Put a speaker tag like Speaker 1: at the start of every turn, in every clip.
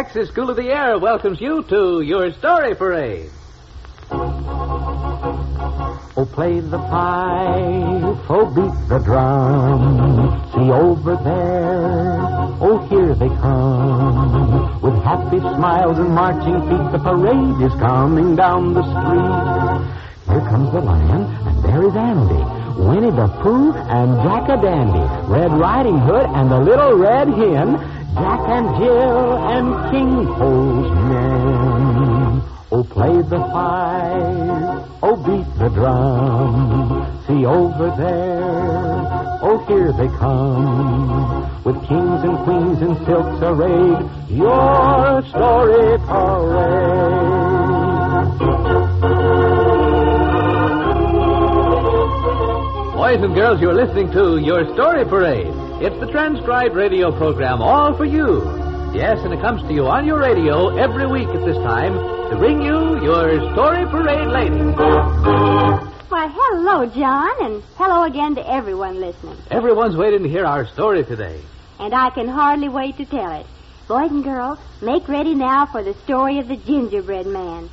Speaker 1: Texas School of the Air welcomes you to your story parade.
Speaker 2: Oh, play the pipe, oh, beat the drum. See over there, oh, here they come. With happy smiles and marching feet, the parade is coming down the street. Here comes the lion, and there is Andy, Winnie the Pooh, and Jack-a-Dandy, Red Riding Hood, and the Little Red Hen, Jack and Jill, and King Cole's men. Oh, play the fife, oh, beat the drum. See over there, oh, here they come. With kings and queens in silks arrayed, your story parade.
Speaker 1: Boys and girls, you're listening to Your Story Parade. It's the transcribed radio program all for you. Yes, and it comes to you on your radio every week at this time to bring you Your Story Parade lady.
Speaker 3: Why, hello, John, and hello again to everyone listening.
Speaker 1: Everyone's waiting to hear our story today.
Speaker 3: And I can hardly wait to tell it. Boys and girls, make ready now for the story of the gingerbread man.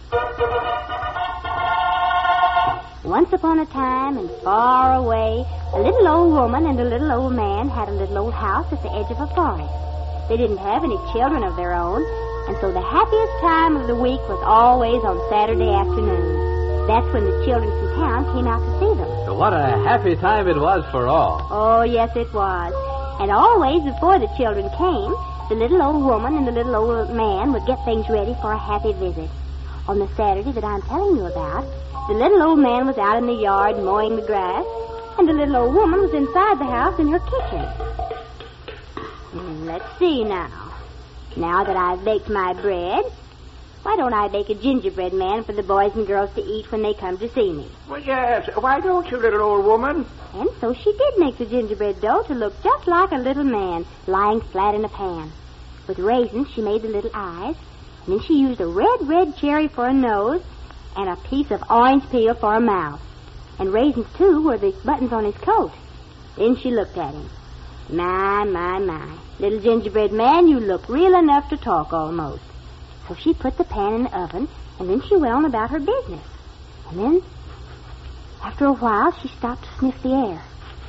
Speaker 3: Once upon a time and far away, a little old woman and a little old man had a little old house at the edge of a forest. They didn't have any children of their own, and so the happiest time of the week was always on Saturday afternoon. That's when the children from town came out to see them.
Speaker 1: So what a happy time it was for all.
Speaker 3: Oh, yes, it was. And always before the children came, the little old woman and the little old man would get things ready for a happy visit. On the Saturday that I'm telling you about, the little old man was out in the yard mowing the grass, and the little old woman was inside the house in her kitchen. Let's see now. Now that I've baked my bread, why don't I bake a gingerbread man for the boys and girls to eat when they come to see me?
Speaker 4: Well, yes. Why don't you, little old woman?
Speaker 3: And so she did make the gingerbread dough to look just like a little man lying flat in a pan. With raisins, she made the little eyes, and then she used a red cherry for a nose and a piece of orange peel for a mouth. And raisins, too, were the buttons on his coat. Then she looked at him. My. Little gingerbread man, you look real enough to talk almost. So she put the pan in the oven, and then she went on about her business. And then, after a while, she stopped to sniff the air.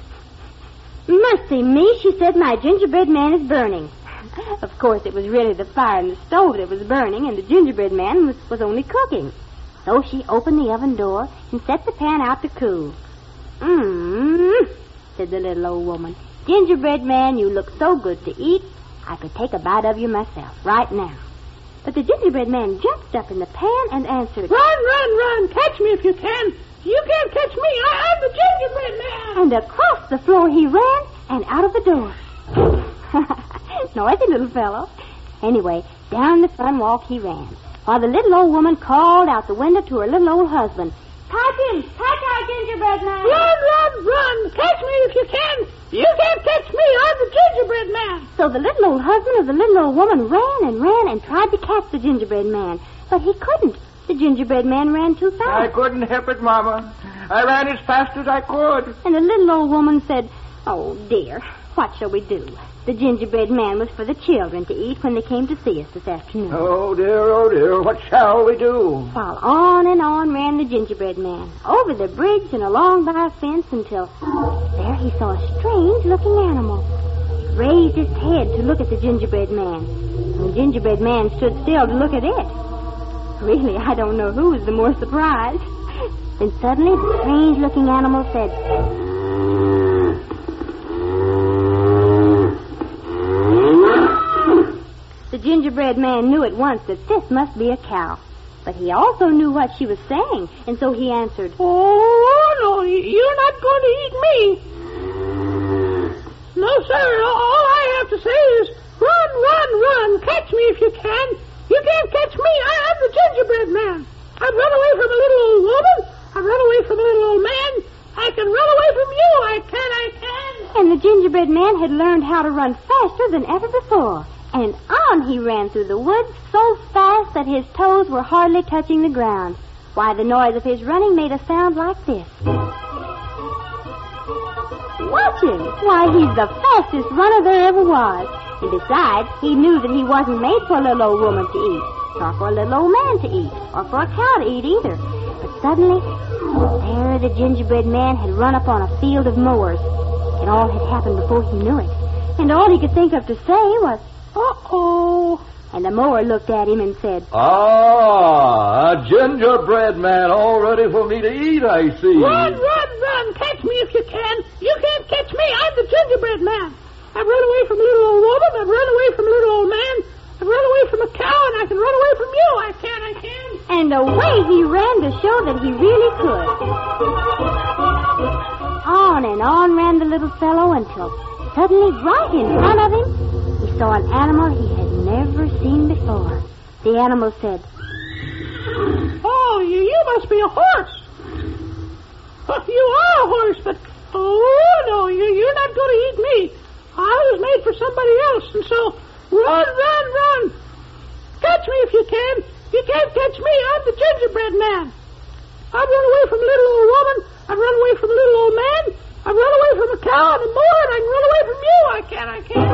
Speaker 3: Mercy me, she said, my gingerbread man is burning. Of course, it was really the fire in the stove that was burning, and the gingerbread man was only cooking. So she opened the oven door and set the pan out to cool. Said the little old woman. Gingerbread man, you look so good to eat, I could take a bite of you myself right now. But the gingerbread man jumped up in the pan and answered,
Speaker 5: Run, catch me if you can. You can't catch me, I'm the gingerbread man.
Speaker 3: And across the floor he ran and out of the door. Noisy little fellow. Anyway, down the front walk he ran, while the little old woman called out the window to her little old husband. Catch him! Catch our gingerbread man!
Speaker 5: Run! Catch me if you can! You can't catch me, I'm the gingerbread man!
Speaker 3: So the little old husband of the little old woman ran and tried to catch the gingerbread man. But he couldn't. The gingerbread man ran too fast.
Speaker 4: I couldn't help it, Mama. I ran as fast as I could.
Speaker 3: And the little old woman said, oh, dear, what shall we do? The gingerbread man was for the children to eat when they came to see us this afternoon.
Speaker 4: Oh, dear, what shall we do?
Speaker 3: While on and on ran the gingerbread man, over the bridge and along by a fence until there he saw a strange-looking animal. It raised its head to look at the gingerbread man, and the gingerbread man stood still to look at it. Really, I don't know who was the more surprised. Then suddenly the strange-looking animal said, The gingerbread man knew at once that this must be a cow. But he also knew what she was saying, and so he answered,
Speaker 5: Oh, no, you're not going to eat me. No, sir, all I have to say is, run, catch me if you can. You can't catch me, I'm the gingerbread man. I've run away from a little old woman. I've run away from a little old man. I can run away from you, I can.
Speaker 3: And the gingerbread man had learned how to run faster than ever before. And on he ran through the woods so fast that his toes were hardly touching the ground. Why, the noise of his running made a sound like this. Watch him! Why, he's the fastest runner there ever was. And besides, he knew that he wasn't made for a little old woman to eat, nor for a little old man to eat, or for a cow to eat either. But suddenly, there the gingerbread man had run up on a field of mowers. It all had happened before he knew it. And all he could think of to say was, uh-oh. And the mower looked at him and said,
Speaker 6: Ah, a gingerbread man all ready for me to eat, I see.
Speaker 5: Run, run, run. Catch me if you can. You can't catch me. I'm the gingerbread man. I've run away from a little old woman. I've run away from a little old man. I've run away from a cow, and I can run away from you. I can.
Speaker 3: And away he ran to show that he really could. On and on ran the little fellow until suddenly, right in front of him, he saw an animal he had never seen before. The animal said,
Speaker 5: Oh, you must be a horse. You are a horse, but, oh, no, you're not going to eat me. I was made for somebody else, and so, run, run, run. Catch me if you can. You can't catch me. I'm the gingerbread man. I've run away from a little old woman. I've run away from a little old man. I've run away from a cow and a mower, and I can run away from you. I can.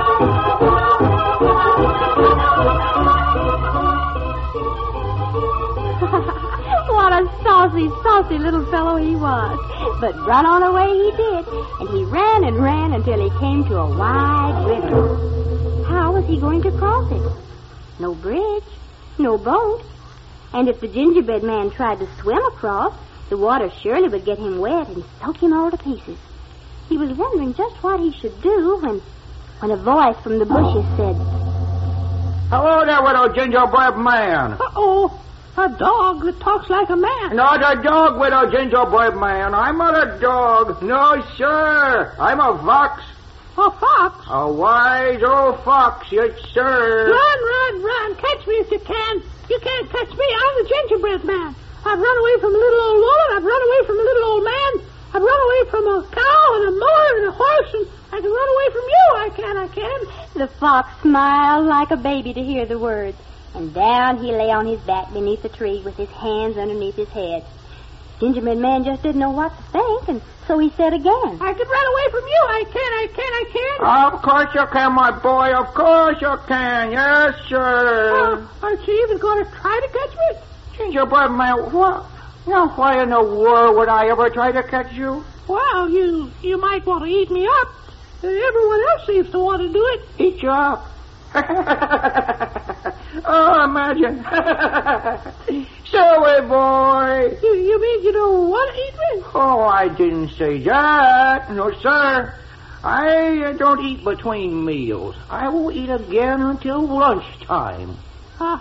Speaker 3: What a saucy little fellow he was. But run on away he did, and he ran and ran until he came to a wide river. How was he going to cross it? No bridge, no boat. And if the gingerbread man tried to swim across, the water surely would get him wet and soak him all to pieces. He was wondering just what he should do when a voice from the bushes said,
Speaker 4: Hello there, widow gingerbread man.
Speaker 5: Uh-oh. A dog that talks like a man.
Speaker 4: Not a dog, widow gingerbread man. I'm not a dog. No, sir. I'm a fox.
Speaker 5: A fox?
Speaker 4: A wise old fox, yes, sir.
Speaker 5: Run, run, run. Catch me if you can. You can't catch me. I'm the gingerbread man. I've run away from a little old woman. I've run away from a little old man. I've run away from a cow and a mower and a horse, and I can run away from you. I can.
Speaker 3: The fox smiled like a baby to hear the words, and down he lay on his back beneath the tree with his hands underneath his head. Gingerbread man just didn't know what to think, and so he said again,
Speaker 5: I can run away from you. I can.
Speaker 4: Of course you can, my boy. Of course you can. Yes, sir.
Speaker 5: Aren't you even going to try to catch me?
Speaker 4: Gingerbread man, what? Now, why in the world would I ever try to catch you?
Speaker 5: Well, you might want to eat me up. Everyone else seems to want to do it.
Speaker 4: Eat you up? Oh, imagine. Silly boy.
Speaker 5: You mean you don't want to eat me?
Speaker 4: Oh, I didn't say that. No, sir. I don't eat between meals. I will eat again until lunchtime.
Speaker 5: Huh?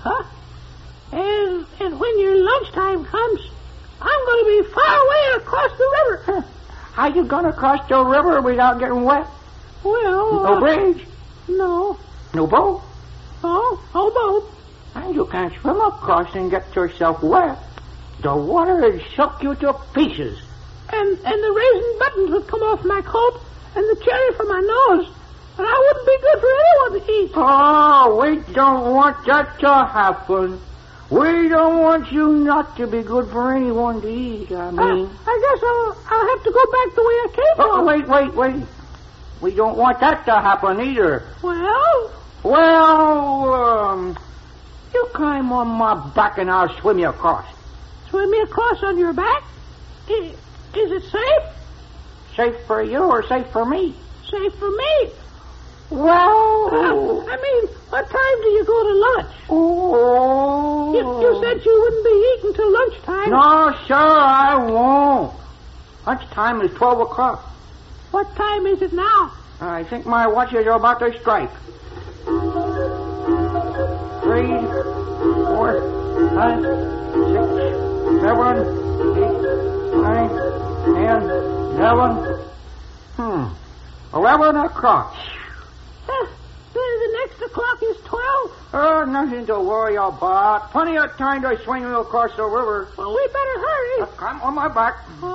Speaker 5: And when your lunchtime comes, I'm going to be far away across the river.
Speaker 4: How you going to cross the river without getting wet?
Speaker 5: Well...
Speaker 4: No bridge?
Speaker 5: No.
Speaker 4: No boat?
Speaker 5: No boat.
Speaker 4: And you can't swim across and get yourself wet. The water would soak you to pieces.
Speaker 5: And the raisin buttons would come off my coat and the cherry from my nose. And I wouldn't be good for anyone to eat.
Speaker 4: Oh, we don't want that to happen. We don't want you not to be good for anyone to eat, I mean.
Speaker 5: I guess I'll have to go back the way I came from.
Speaker 4: Wait. We don't want that to happen either.
Speaker 5: Well,
Speaker 4: you climb on my back and I'll swim you across.
Speaker 5: Swim me across on your back? Is it safe?
Speaker 4: Safe for you or safe for me?
Speaker 5: Safe for me.
Speaker 4: Well...
Speaker 5: what time do you go to lunch?
Speaker 4: Oh...
Speaker 5: You said you wouldn't be eating till lunchtime.
Speaker 4: No, sir, I won't. Lunchtime is 12 o'clock.
Speaker 5: What time is it now?
Speaker 4: I think my watches are about to strike. 3, 4, 5, 6, 7, 8, 9, 10, 11. 11 o'clock.
Speaker 5: The next o'clock is 12.
Speaker 4: Oh, nothing to worry about. Plenty of time to swing you across the river.
Speaker 5: Well, we better hurry.
Speaker 4: Come on my back.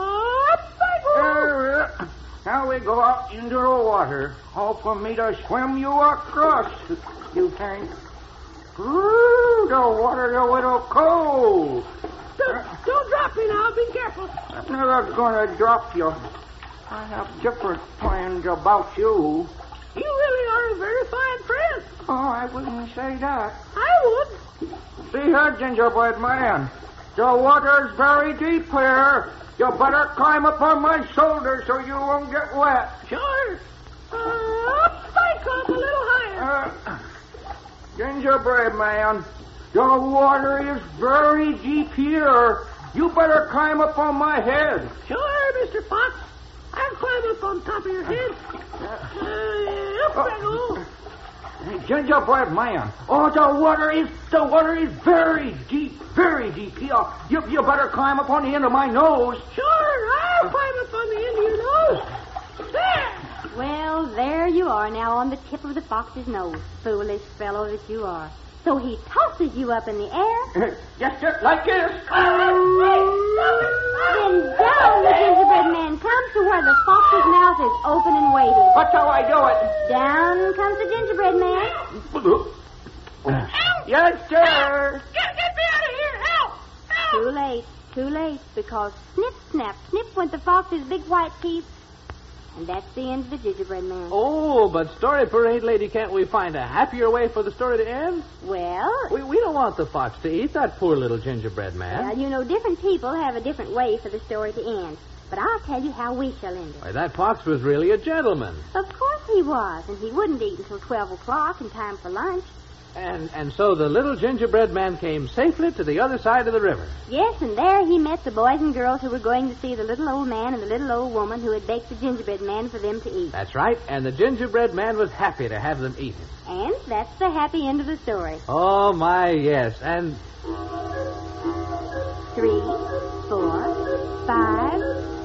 Speaker 4: Now we go out into the water. All for me to swim you across. You think? Ooh, the water's a little cold.
Speaker 5: Don't drop me now. Be careful.
Speaker 4: I'm never going to drop you. I have different plans about you.
Speaker 5: You really are a very fine friend.
Speaker 4: Oh, I wouldn't say that.
Speaker 5: I would.
Speaker 4: See here, gingerbread man. The water's very deep here. You better climb up on my shoulder so you won't get wet.
Speaker 5: Sure. Up I come a little higher.
Speaker 4: Gingerbread man, the water is very deep here. You better climb up on my head.
Speaker 5: Sure, Mr. Fox. I'll climb up on top of your head. Up I go.
Speaker 4: Gingerbread man. Oh, the water is very deep, very deep. You better climb up on the end of my nose.
Speaker 5: Sure, I'll climb up on the end of your nose. There.
Speaker 3: Well, there you are now on the tip of the fox's nose, foolish fellow that you are. So he tosses you up in the air.
Speaker 4: Just like this.
Speaker 3: Then down the gingerbread man comes to where the fox's mouth is open and waiting.
Speaker 4: That's how I do it.
Speaker 3: Down comes the gingerbread man.
Speaker 4: Yes, sir.
Speaker 5: Get me out of here. Help.
Speaker 3: Too late, because snip, snap, snip went the fox's big white teeth. And that's the end of the gingerbread man.
Speaker 1: Oh, but Story Parade Lady, can't we find a happier way for the story to end?
Speaker 3: Well...
Speaker 1: We don't want the fox to eat that poor little gingerbread man.
Speaker 3: Well, you know, different people have a different way for the story to end. But I'll tell you how we shall end it.
Speaker 1: Why, that fox was really a gentleman.
Speaker 3: Of course he was, and he wouldn't eat until 12 o'clock in time for lunch.
Speaker 1: And so the little gingerbread man came safely to the other side of the river.
Speaker 3: Yes, and there he met the boys and girls who were going to see the little old man and the little old woman who had baked the gingerbread man for them to eat.
Speaker 1: That's right, and the gingerbread man was happy to have them eat it.
Speaker 3: And that's the happy end of the story.
Speaker 1: Oh, my, yes, and...
Speaker 3: 3, 4, 5,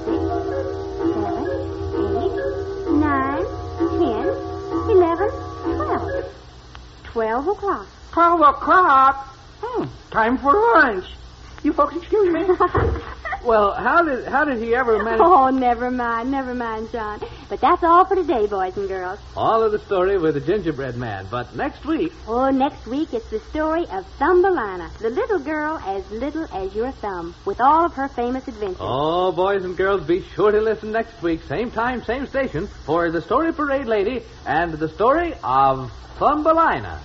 Speaker 3: 6, 7, 8, 9, 10, 11, 12. 12 o'clock.
Speaker 4: 12 o'clock? Time for lunch. You folks excuse me.
Speaker 1: Well, how did he ever manage...
Speaker 3: Oh, never mind, John. But that's all for today, boys and girls.
Speaker 1: All of the story with the gingerbread man. But next week...
Speaker 3: Oh, next week it's the story of Thumbelina, the little girl as little as your thumb, with all of her famous adventures.
Speaker 1: Oh, boys and girls, be sure to listen next week, same time, same station, for the Story Parade Lady and the story of Thumbelina.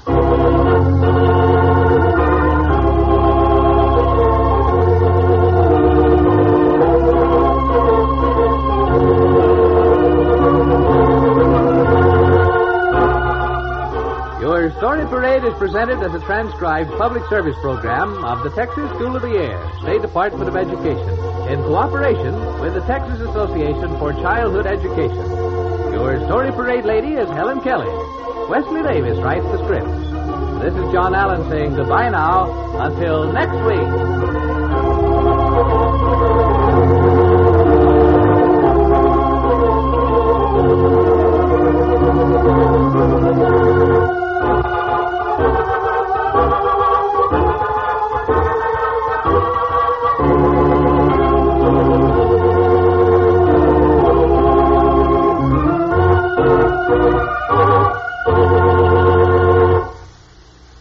Speaker 1: Your Story Parade is presented as a transcribed public service program of the Texas School of the Air, State Department of Education, in cooperation with the Texas Association for Childhood Education. Your Story Parade Lady is Helen Kelly. Wesley Davis writes the script. This is John Allen saying goodbye now until next week.